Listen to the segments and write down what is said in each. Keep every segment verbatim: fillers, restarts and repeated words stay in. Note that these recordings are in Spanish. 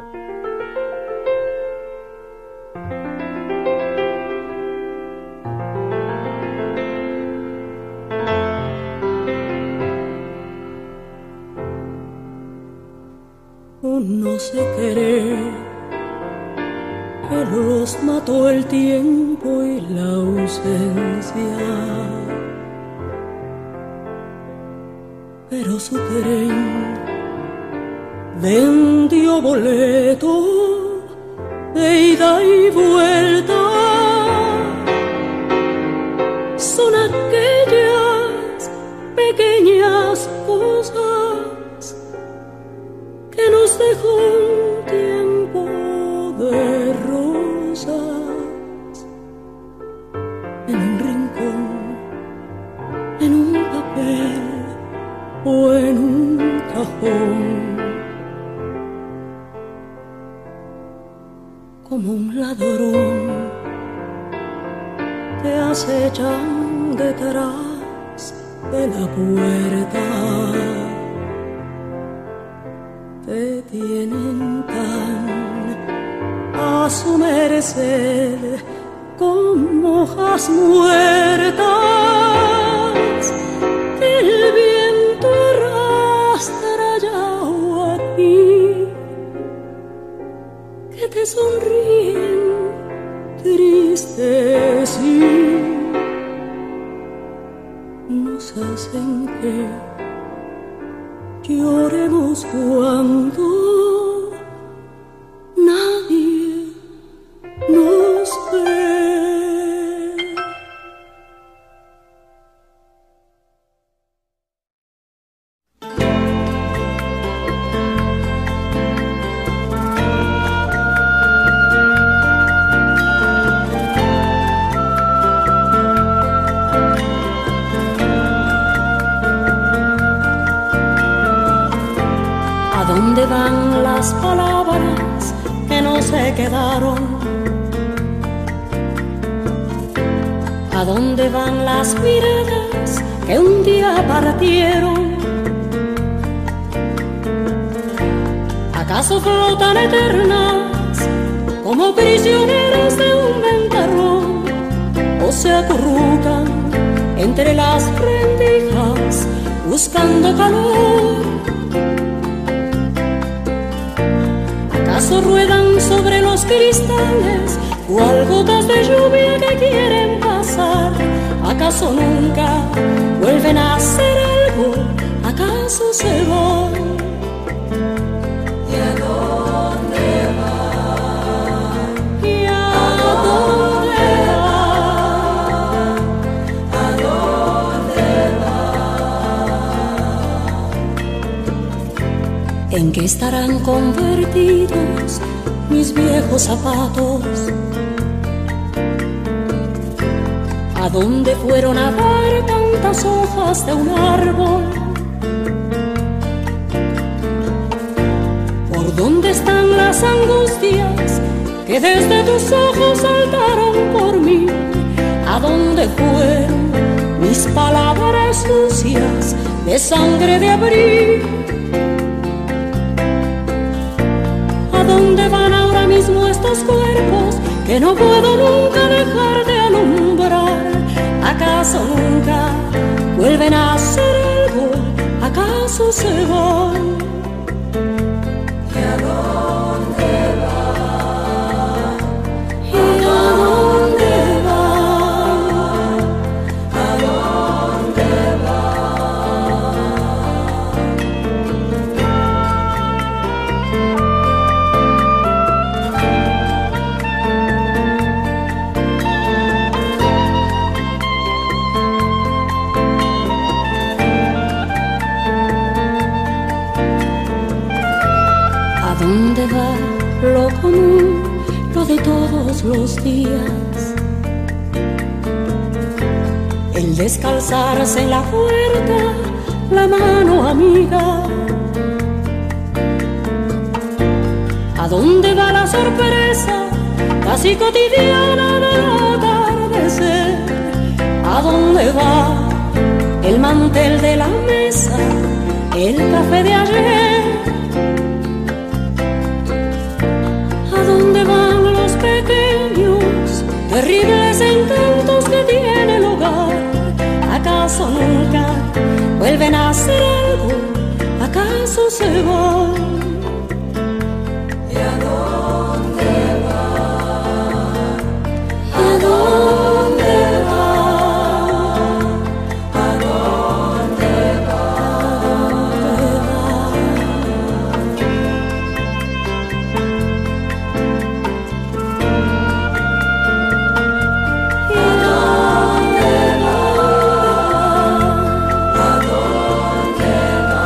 No sé querer, que los mató el tiempo y la ausencia, pero su querer vendió boleto de ida y vuelta. Son aquellas pequeñas cosas que nos dejó un tiempo de rosas en un rincón, en un papel o en un cajón, como un ladrón te acechan detrás de la puerta. Te tienen tan a su merced como hojas muertas que el viento arrastra ya a ti, que te sonríen tristes y nos hacen que lloremos cuando nadie nos ve. ¿A dónde van las palabras que no se quedaron? ¿A dónde van las miradas que un día partieron? ¿Acaso flotan eternas como prisioneras de un ventarrón? ¿O se acurrucan entre las rendijas buscando calor? ¿Acaso ruedan sobre los cristales cual gotas de lluvia que quieren pasar? ¿Acaso nunca vuelven a hacer algo? ¿Acaso se van? ¿Y a dónde van? ¿Y a dónde van? ¿A dónde van? ¿En qué estarán convertidos mis viejos zapatos? ¿A dónde fueron a dar tantas hojas de un árbol? ¿Por dónde están las angustias que desde tus ojos saltaron por mí? ¿A dónde fueron mis palabras sucias de sangre de abril? ¿A dónde van ahora mismo estos cuerpos que no puedo nunca dejar de alumbrar? ¿Acaso nunca vuelven a hacer algo? ¿Acaso se van? ¿Y a dónde van? ¿Y a dónde van? ¿A dónde ¿A dónde va lo común, lo de todos los días? El descalzarse en la puerta, la mano amiga. ¿A dónde va la sorpresa casi cotidiana del atardecer? ¿A dónde va el mantel de la mesa, el café de ayer? de nacer algo, ¿acaso se va? ¿Y a dónde va? ¿A dónde va? ¿A dónde va? ¿Y a dónde va? ¿A dónde va?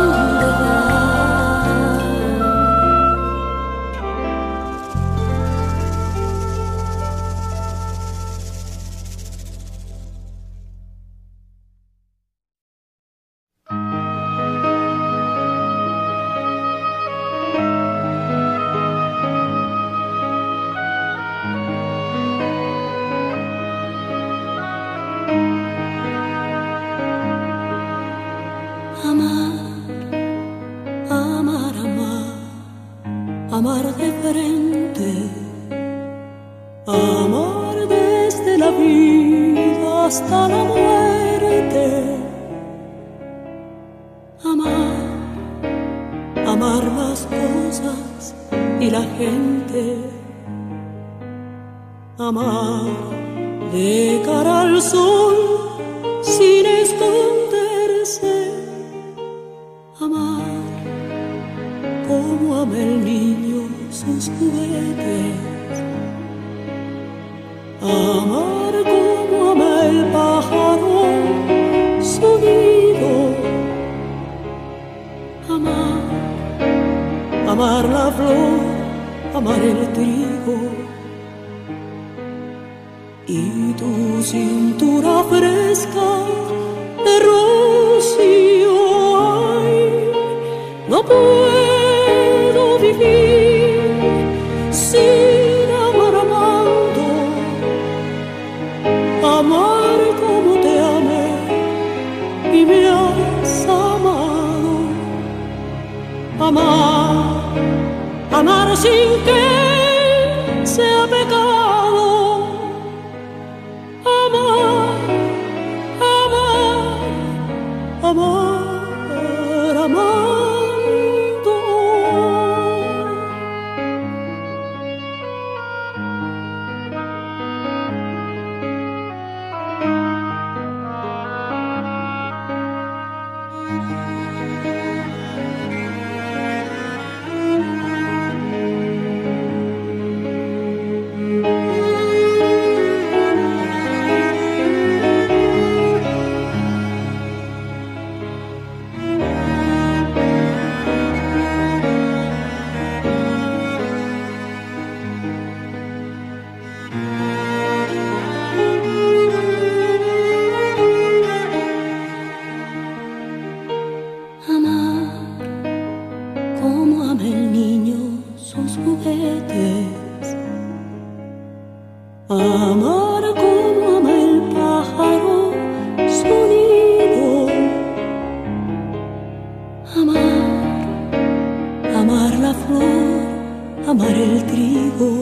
Amar, amar, amar, amar de frente, amar desde la vida hasta la muerte, amar, amar las cosas y la gente, amar de cara al sol sin esconderse. Amar como ama el niño sus juguetes, amar como ama el pájaro su nido, amar, amar la flor, amar el trigo y tu cintura fresca de rocío. No puedo vivir sin amar amando, amar como te amé y me has amado, amar, amar sin que sea pecado, amar, amar, amar, amar. Amar como ama el pájaro su nido, amar, amar la flor, amar el trigo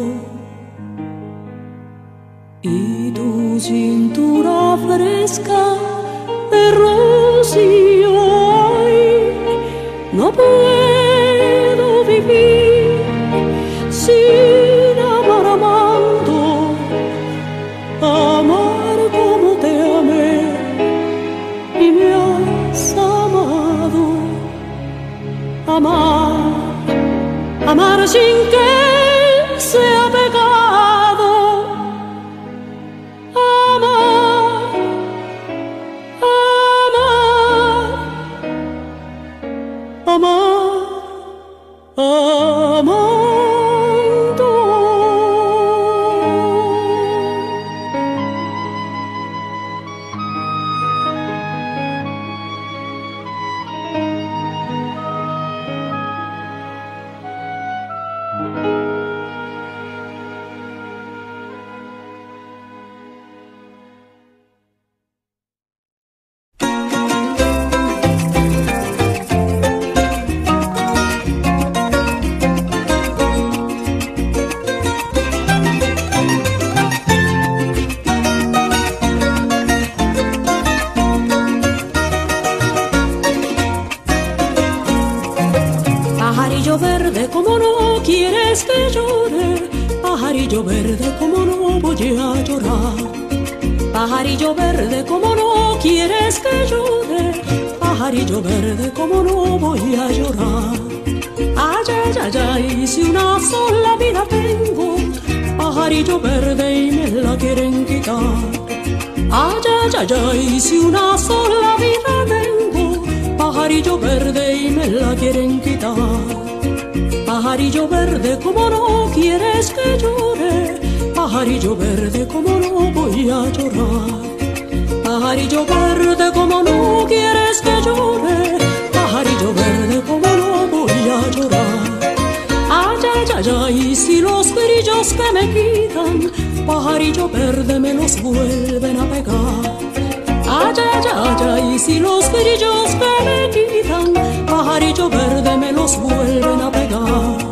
y tu cintura fresca de rocío. Ay, no puedo vivir sin amar amando, amar como te amé y me has amado, amar, amar sin que sea pecado, amar, amar, amar, amando. verde, como no quieres que llore. Pajarillo verde, como no voy a llorar. Pajarillo verde, como no quieres que llore. Pajarillo verde, como no voy a llorar. Ay, ay, ay, ay, si una sola vida tengo, pajarillo verde y me la quieren quitar. Ay, ay, ay, ay, si una sola vida tengo, pajarillo verde y me la quieren quitar. Pajarillo verde, como no quieres que llore. Pajarillo verde, como no voy a llorar. Pajarillo verde, como no quieres que llore. Pajarillo verde, como no voy a llorar. Ay, ay, ay, ay, si los grillos que me quitan, pajarillo verde me los vuelven a pegar. Ay, ay, ay, ay, si los grillos que me quitan, pajarillo verde me los vuelven a pegar.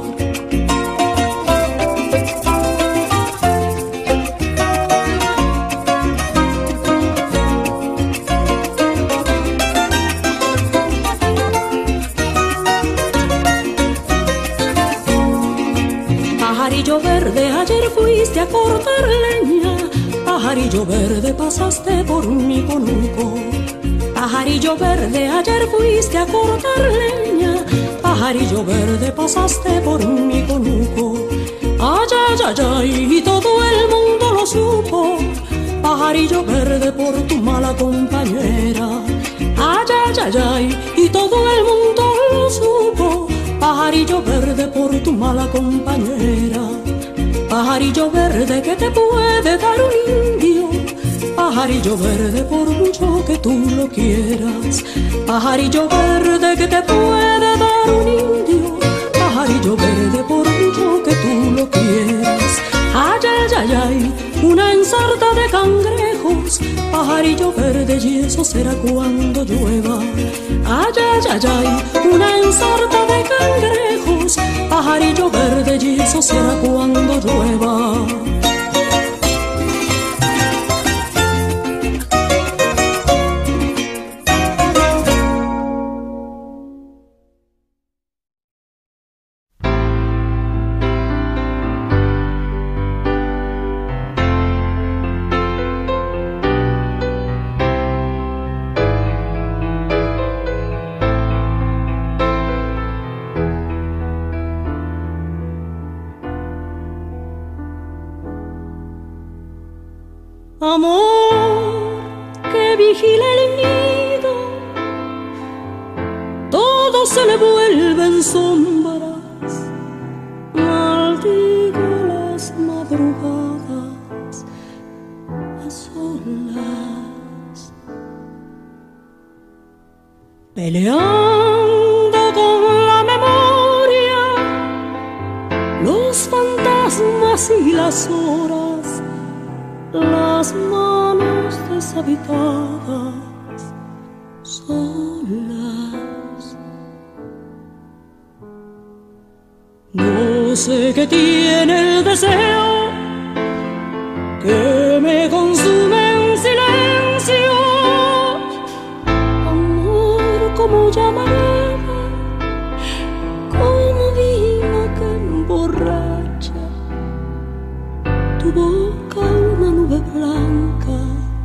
Pajarillo verde, ayer fuiste a cortar leña. Pajarillo verde, pasaste por mi conuco. Pajarillo verde, ayer fuiste a cortar leña. Pajarillo verde, pasaste por mi conuco. Ay, ay, ay, ay, y todo el mundo lo supo. Pajarillo verde, por tu mala compañera. Ay, ay, ay, ay, y todo el mundo lo supo. Pajarillo verde, por tu mala compañera. Pajarillo verde, que te puede dar un indio. Pajarillo verde, por mucho que tú lo quieras. Pajarillo verde, que te puede dar un indio. Pajarillo verde, por mucho que tú lo quieras. Ay, ay, ay, ay, una ensarta de cangrejos. Pajarillo verde, y eso será cuando llueva. Ay, ay, ay, ay, una ensarta de cangrejos. Pajarillo verde, y eso será cuando llueva. Amor que vigila el nido, todo se le vuelve en sombras. Maldigo las madrugadas a solas, peleando con la memoria, los fantasmas y las horas. Las manos deshabitadas, solas. No sé qué tiene el deseo que me consume en silencio. Amor como llamarada, como vino que emborracha. Tu boca una nube blanca,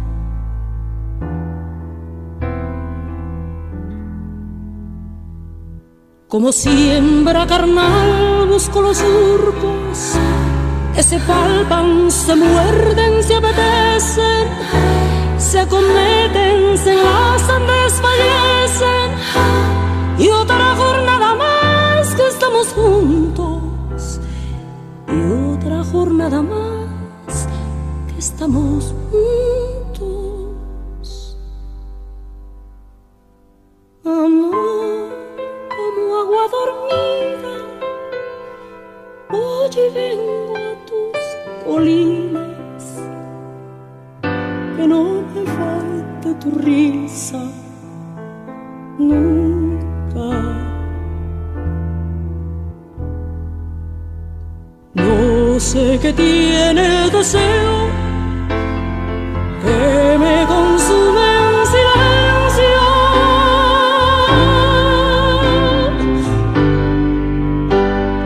como siembra carnal busco los surcos que se palpan, se muerden, se apetecen, se acometen, se enlazan, desfallecen. Y otra jornada más que estamos juntos, y otra jornada más estamos juntos. Amor como agua dormida, oye vengo a tus colinas, que no me falte tu risa nunca. No sé qué tiene el deseo que me consume en silencio.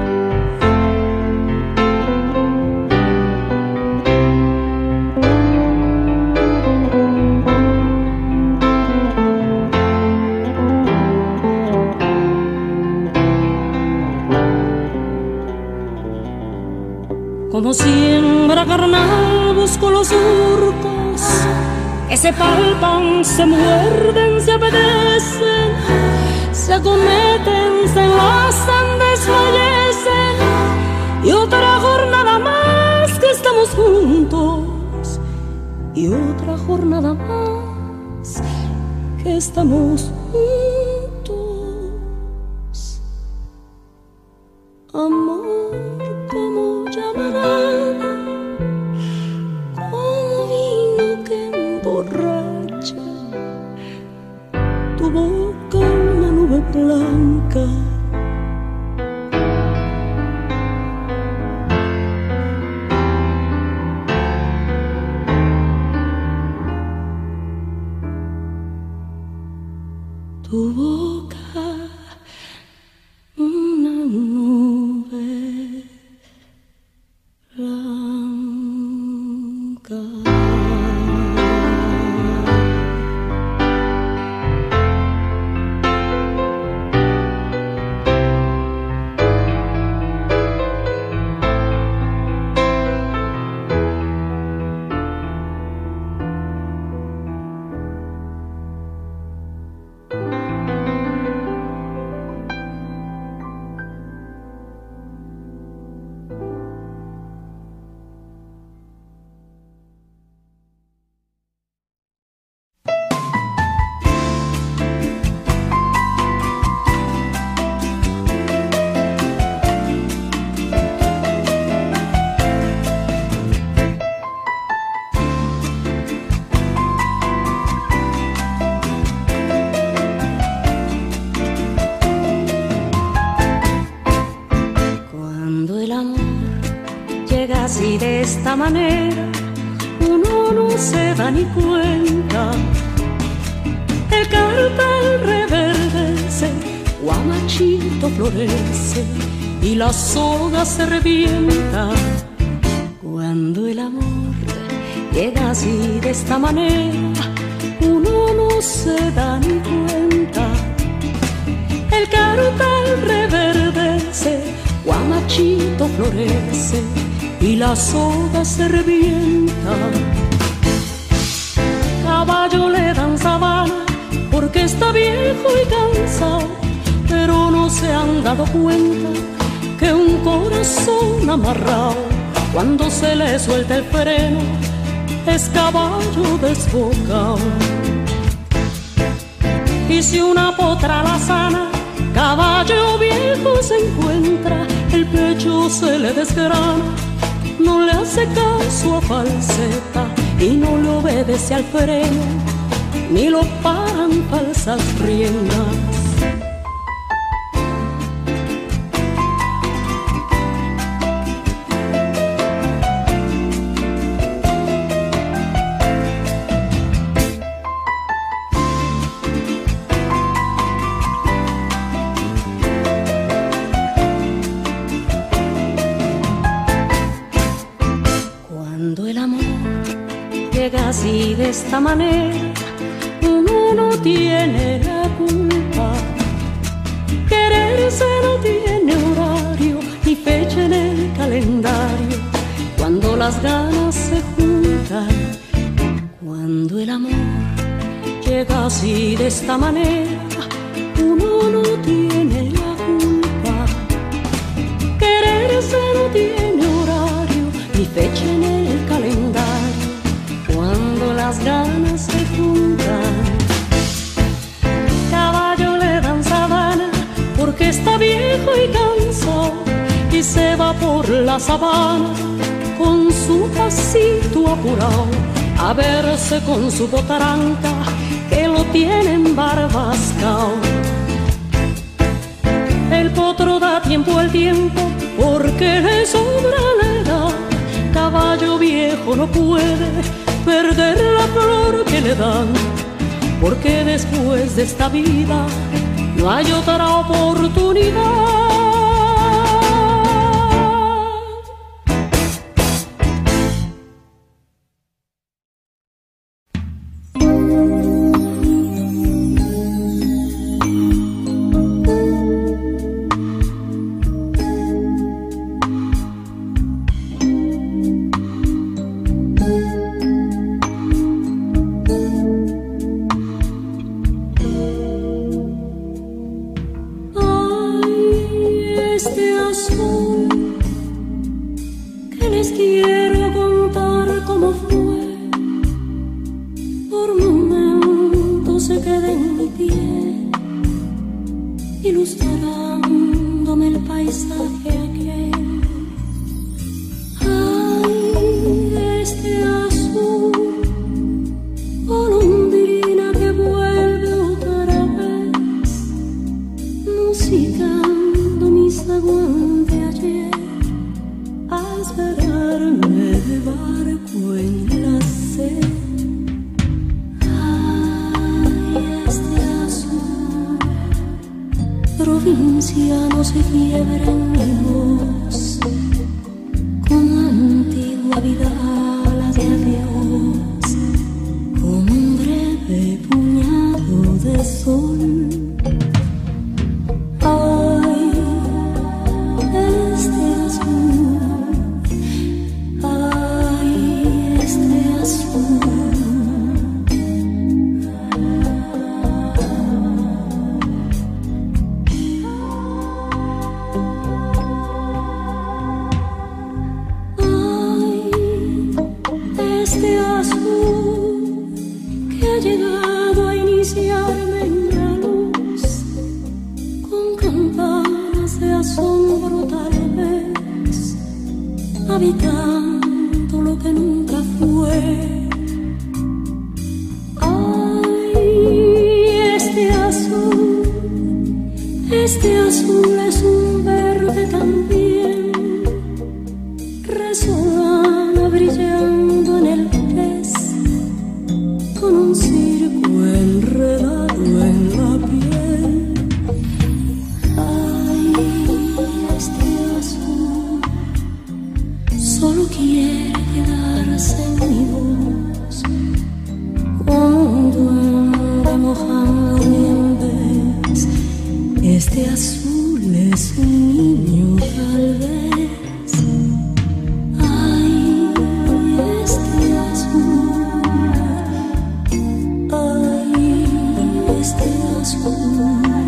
Como siembra carnal busco los surcos que se palpan, se muerden, se apetecen, se acometen, se enlazan, desfallecen. Y otra jornada más que estamos juntos, y otra jornada más que estamos juntos. Amor como llamarada, como vino que emborracha, tu boca una nube blanca. Tu boca, una nube blanca. Así de esta manera uno no se da ni cuenta. El cartel reverdece, guamachito florece y la soga se revienta. Cuando el amor llega así de esta manera uno no se da ni cuenta. El cartel reverdece, guamachito florece y la soga se revienta. Caballo le dan sabana porque está viejo y cansado, pero no se han dado cuenta que un corazón amarrado, cuando se le suelta el freno, es caballo desbocado. Y si una potra la sana, caballo viejo se encuentra, el pecho se le desgrana, no le hace caso a falseta y no le obedece al freno, ni lo paran falsas riendas. Así de esta manera uno no tiene la culpa. Quererse no tiene horario ni fecha en el calendario. Cuando las ganas se juntan, cuando el amor llega así de esta manera, uno no tiene la culpa. Quererse no tiene horario ni fecha en el calendario. Cuando las ganas se juntan, caballo le dan sabana porque está viejo y cansado y se va por la sabana con su pasito apurado a verse con su potaranca que lo tiene embarbascao. El potro da tiempo al tiempo porque le sobra la edad. Caballo viejo no puede perder la flor que le dan, porque después de esta vida no hay otra oportunidad. quede en mi piel, ilustrándome el paisaje aquel. Ay, este azul, golondrina que vuelve otra vez, musicando mi saguán de ayer, a esperarme de barco en la sed. Provincia no se quiebra en mi voz, con antigua vida ala de adiós, con un breve puñado de sol. Ay, este azul, ay, este azul. Habitando lo que nunca fue. Ay, este azul, este azul es un verde también, resolana brillando en el pez, con un circo enredado en la piel. Ay, este azul solo quiere quedarse en mi voz, como un duende mojando mi vez. Este azul es un niño tal vez. Ay, este azul, ay, este azul.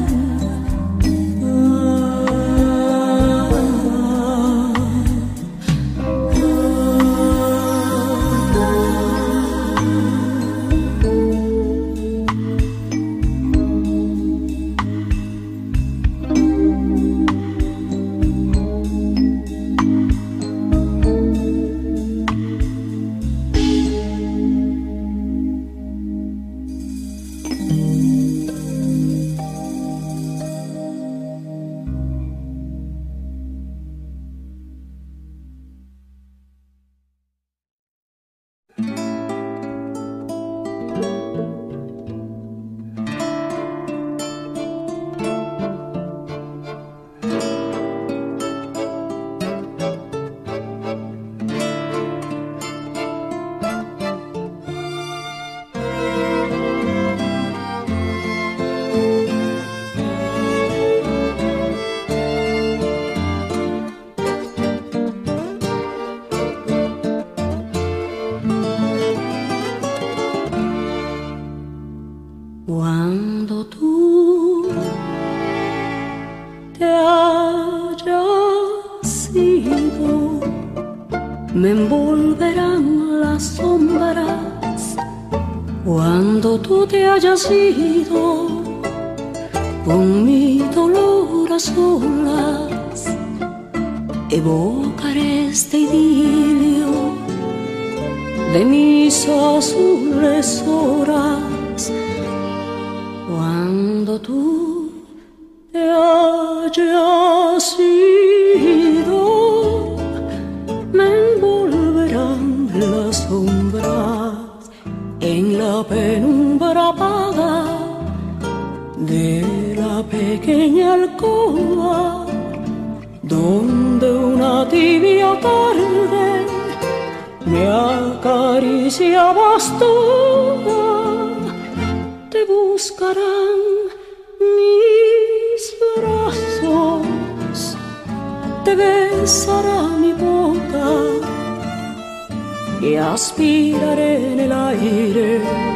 Cuando tú te hayas ido, me envolverán las sombras. Cuando tú te hayas ido, con mi dolor a solas, evocaré este idilio de mis azules horas. Cuando tú te hayas ido, me envolverán las sombras en la penumbra vaga de la pequeña alcoba, donde una tibia tarde me acariciabas toda. Te buscarán mis brazos, te besará mi boca y aspiraré en el aire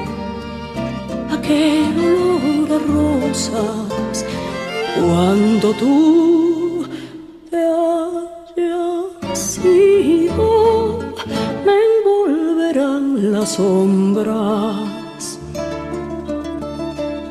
aquel olor de rosas. Cuando tú te hayas ido, me envolverán las sombras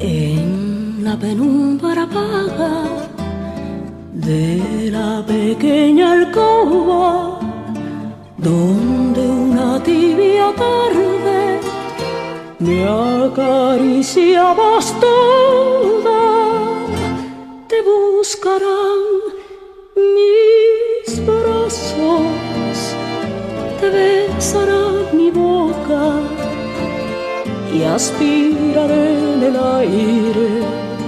En la penumbra vaga de la pequeña alcoba, donde una tibia tarde me acariciabas toda, te buscarán mis brazos, te besará mi boca y aspiraré en el aire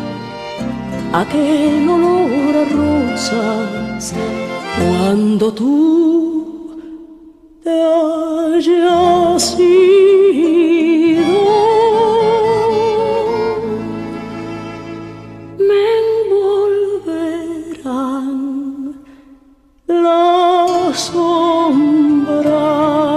aquel olor a rosas cuando tú te hayas ido. Me envolverán las sombras.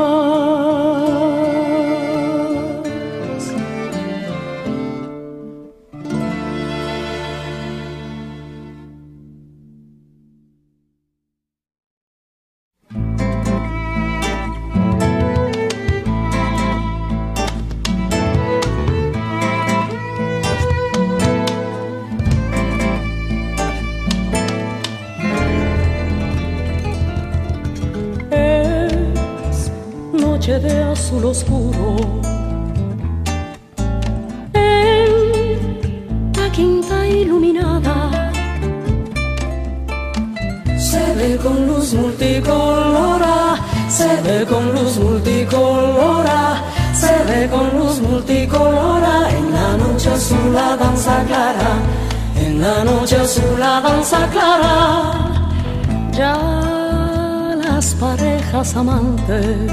De azul oscuro en la quinta iluminada, se ve con luz multicolora, se ve con luz multicolora, se ve con luz multicolora. En la noche azul la danza clara, en la noche azul la danza clara. Ya las parejas amantes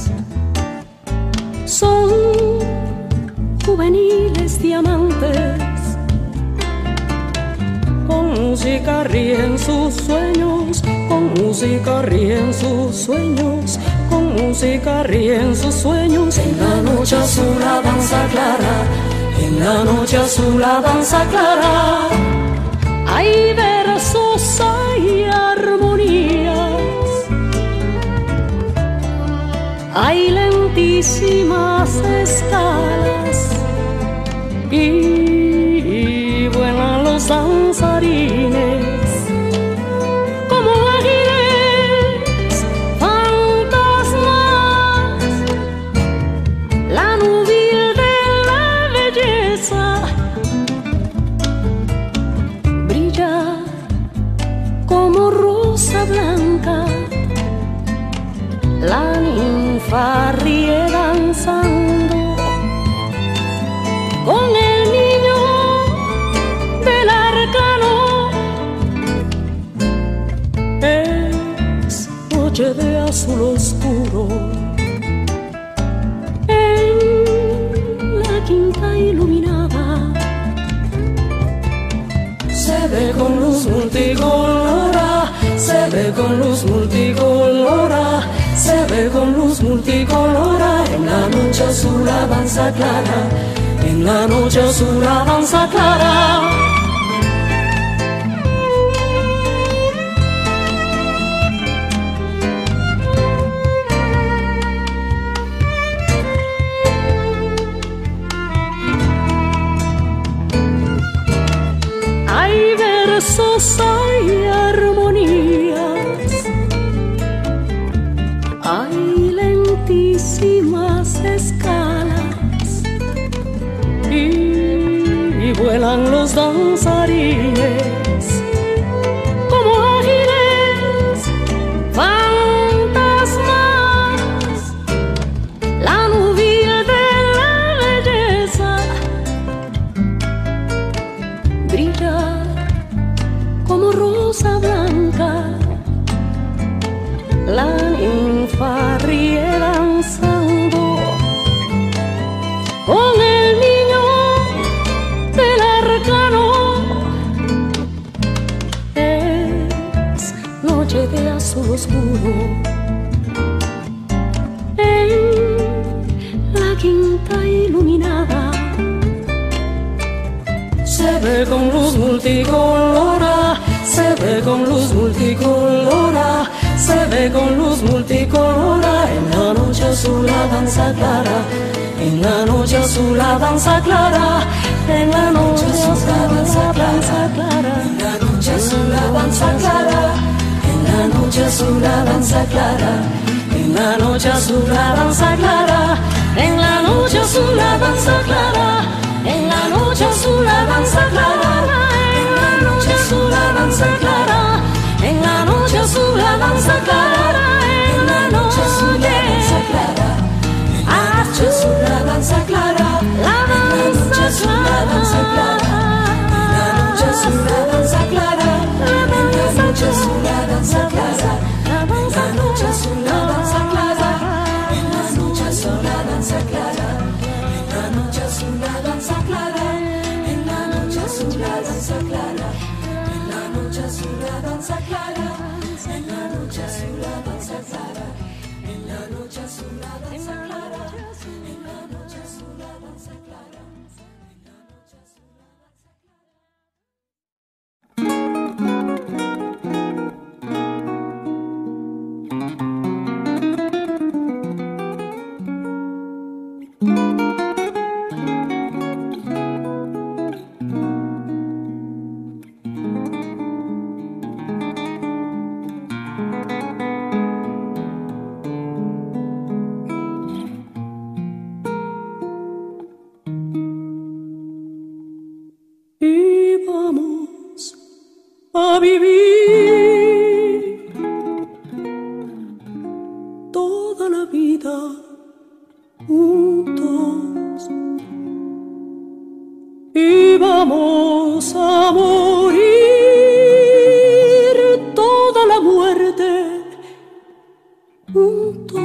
son juveniles diamantes, con música ríen sus sueños, con música ríen sus sueños, con música ríen sus sueños. En la noche azul la danza clara, en la noche azul la danza clara. Hay versos, hay armonías, hay lentísimas escalas y vuelan los danzarines como águilas fantasmas. La núbil de la belleza brilla como rosa blanca. La ninfa ríe danzando con el niño del arcano. Es noche de azul oscuro en la quinta iluminada, se ve con luz multicolora, se ve con luz multicolora, se ve con luz multicolora. En la noche azul la danza clara, en la noche azul la danza clara. Hay versos, hay armonías, hay lentísimas escalas y, y vuelan los danzarines como ágiles fantasmas. La núbil de la belleza brilla como rosa blanca. La ninfa ríe danzando con el niño del arcano. Es noche de azul oscuro en la quinta iluminada, se ve con luz multicolora, se ve con luz multicolora, se ve con luz multicolora. En la noche azul la danza clara, en la noche azul la danza clara, en la noche azul la danza clara, en la noche azul la danza clara, en la noche azul la danza clara, en la noche azul la danza clara, en la noche azul la danza clara, en la noche azul la danza clara, en la noche azul la danza clara, en la noche azul la danza clara, en la noche azul la danza clara, en la noche azul la danza clara, la noche azul la danza clara, en la noche azul la danza clara, en la noche azul la danza clara, en la noche azul la danza clara, en la noche azul la danza clara, en la noche azul la danza clara, en la noche azul la danza clara, en la noche azul la danza clara, en la noche azul la danza clara, en la noche azul la danza clara, en la noche azul la danza clara. A vivir toda la vida juntos y vamos a morir toda la muerte juntos.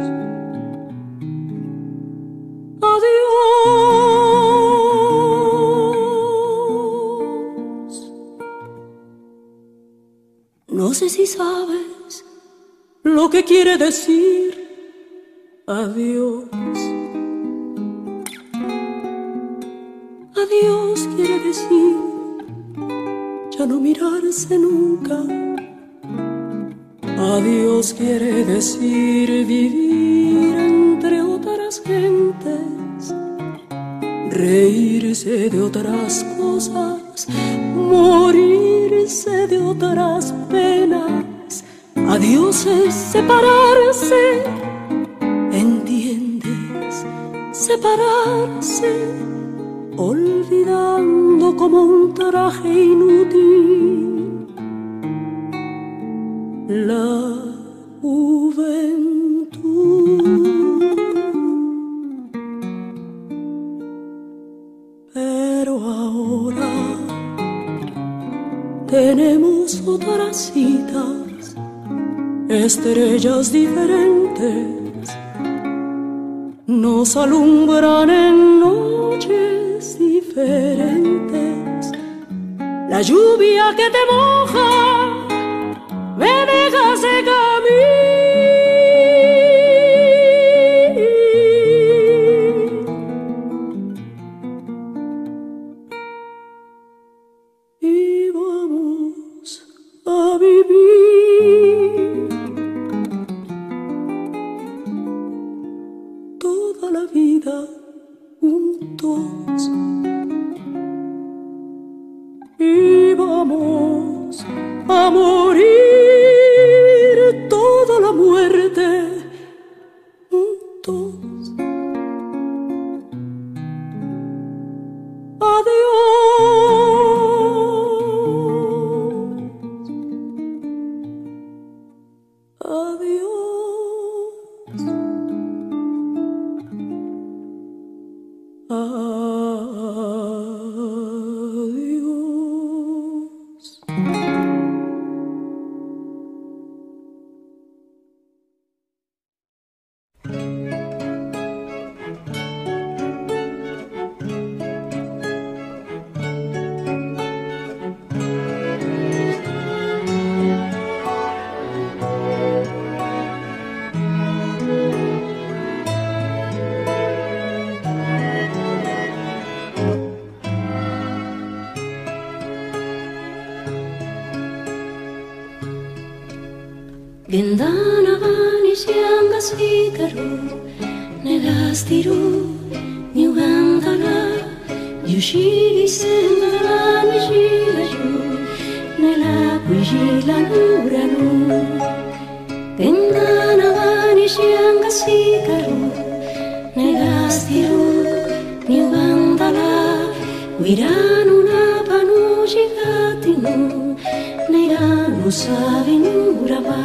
No sé si sabes lo que quiere decir adiós. Adiós quiere decir ya no mirarse nunca. Adiós quiere decir vivir entre otras gentes, reírse de otras cosas, morirse de otras penas. Adiós es separarse, ¿entiendes? Separarse, olvidando como un traje inútil la juventud. Pero ahora tenemos otras citas, estrellas diferentes, nos alumbran en noches diferentes. La lluvia que te moja me deja seca a mí. Y vamos a vivir toda la vida juntos. Y vamos a morir toda la muerte juntos. Adiós, adiós, adiós. Gendana vani sianga sigaro Negastiru ni ugandala yushiri sendala nishira yu nela kujila nuranu tendana vani shianga sikaru Negastiru ni ugandala wiranu na panu shigatinu neganu savinurava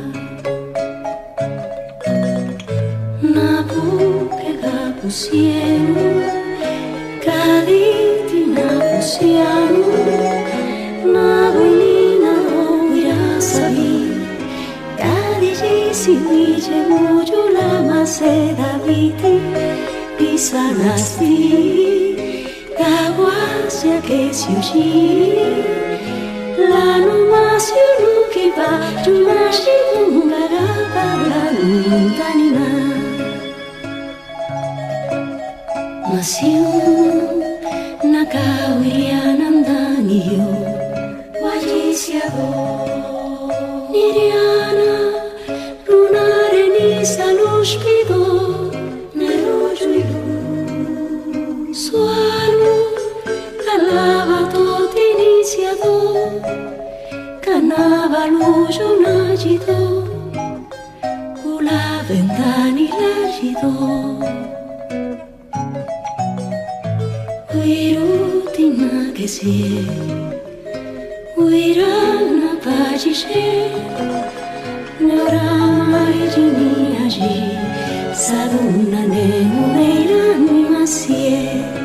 Pusienu, caditi na pusianu, na buenina huira sabi, cadiji si huije mujo la maceda viti, pisanasti, caguasia que si uji, la no más yuruki va, yumashi ungara para nuntanina. Masiu nakawirianandaniyo wajisiado Niriana lunare nisa lushpido nerojuilu Sualu calava tot iniciado Canava lujo nagido Ula ventani lagido Uirutina que se Uirana pajishe Neurama ijini aji Saduna ne uneirani masie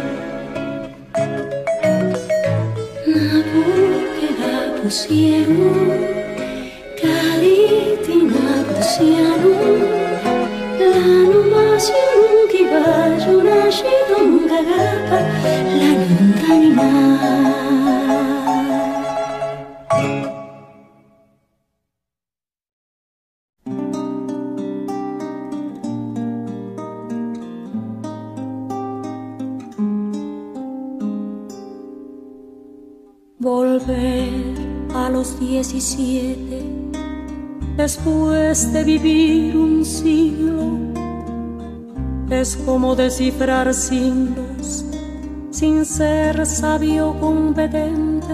Nabu que da pusienu Kaliti na pusienu Lanu masienu ki bajuna shidunga gapa La nuntanina Volver a los diecisiete después de vivir un siglo es como descifrar signos sin ser sabio competente,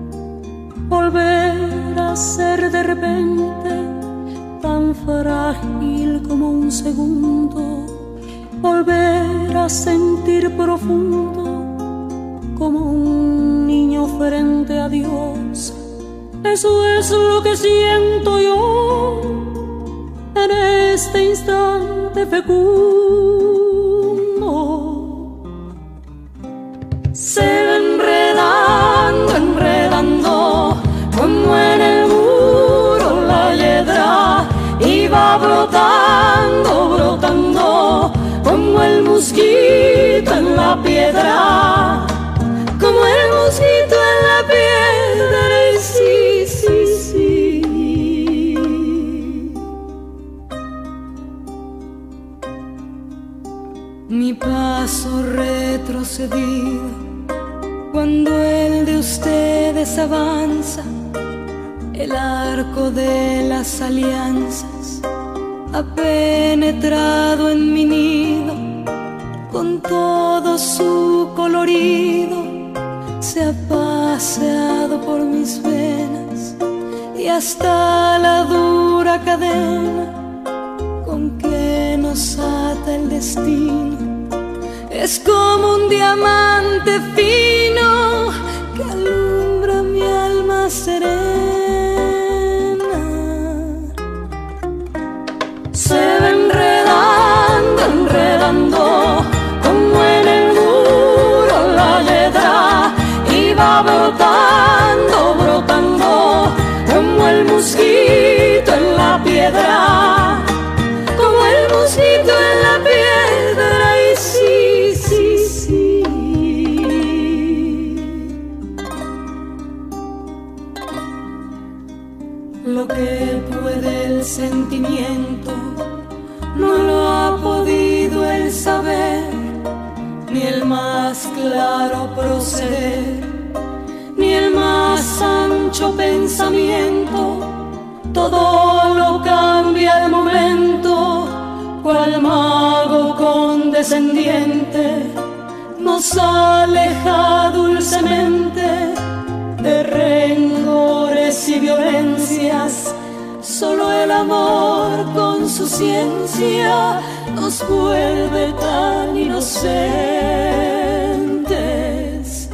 volver a ser de repente tan frágil como un segundo, volver a sentir profundo como un niño frente a Dios. Eso es lo que siento yo en este instante fecundo. Se va enredando, enredando, como en el muro la hiedra, y va brotando, brotando, como el mosquito en la piedra, como el mosquito en la piedra, y sí, sí, sí. Mi paso retrocedido, cuando el de ustedes avanza, el arco de las alianzas ha penetrado en mi nido, con todo su colorido, se ha paseado por mis venas y hasta la dura cadena con que nos ata el destino es como un diamante fino que alumbra mi alma serena. Se va enredando, enredando, como en el muro la hiedra, y va brotando, brotando, como el mosquito en la piedra, como el mosquito en la piedra, y sí, sí, sí. Lo que puede el sentimiento no lo ha podido el saber, ni el más claro proceder, ni el más ancho pensamiento. Todo lo cambia al momento, cual mago con condescendiente nos aleja dulcemente de rencores y violencias. Solo el amor con su ciencia nos vuelve tan inocentes.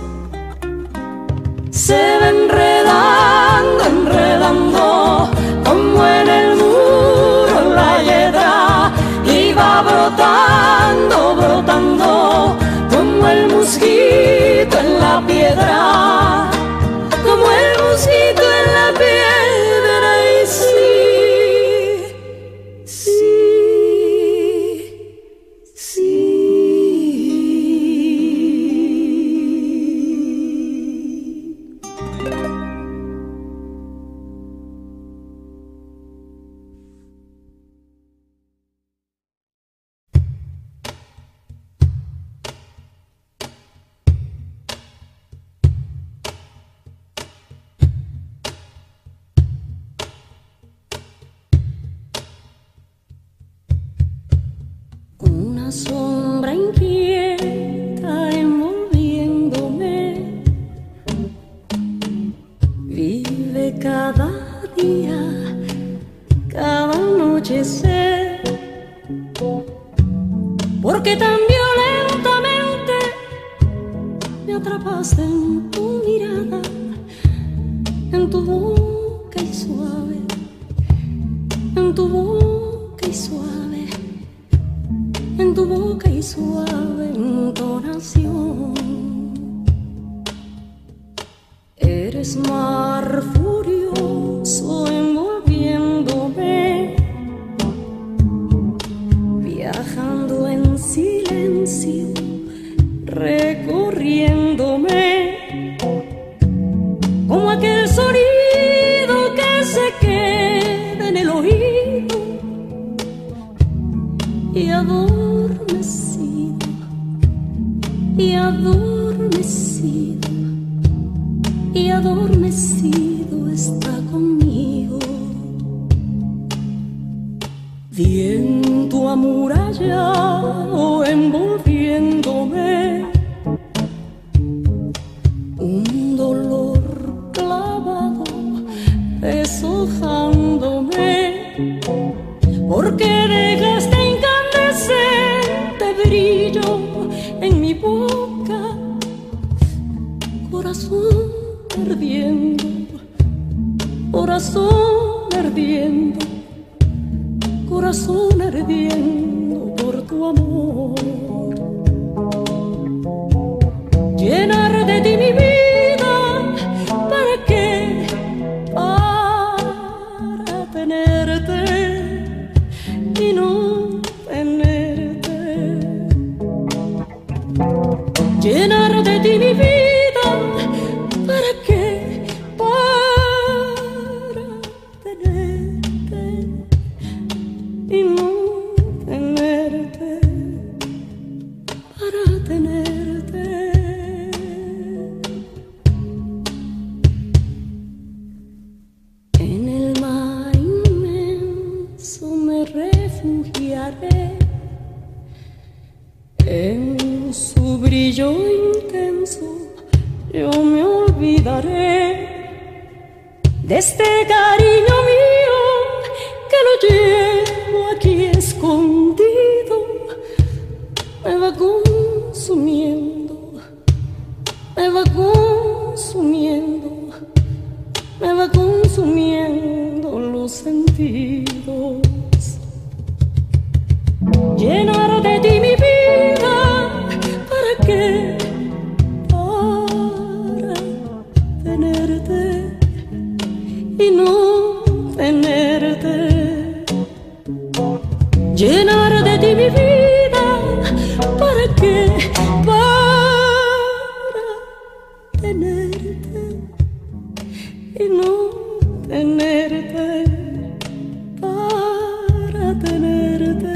Se va enredando, enredando, como en el muro la hiedra, y va brotando, brotando, como el mosquito en la piedra, como el mosquito en la piedra. Y sí, sí, sí. Una sombra inquieta envolviéndome vive cada día, cada anochecer. Porque tan violentamente me atrapaste en tu mirada, en tu boca y suave, en tu boca y suave, en tu boca y suave entonación. Eres mar furioso envolviéndome, viajando en silencio, recorriéndome, como aquel sonido que se queda en el oído y adormecido, y adormecido, y adormecido está conmigo. Viento amurallado envolviéndome, un dolor clavado deshojándome, porque dejaste incandescente brillo en mi boca, corazón ardiendo, corazón ardiendo, corazón ardiendo por tu amor. Llenar de ti mi vida, ¿para qué? Para tenerte y no tenerte. Llenar de ti mi vida, ¿para qué? Para tenerte y no tenerte, para tenerte. En el mar inmenso me refugiaré, en su brillo intenso yo me olvidaré de este cariño mío que lo llevo aquí escondido. Me va consumiendo, me va consumiendo, me va consumiendo los sentidos. Llenar de ti mi vida, ¿para qué? Para tenerte y no tenerte. Llenar de ti mi vida, ¿para qué? Para tenerte y no tenerte, para tenerte.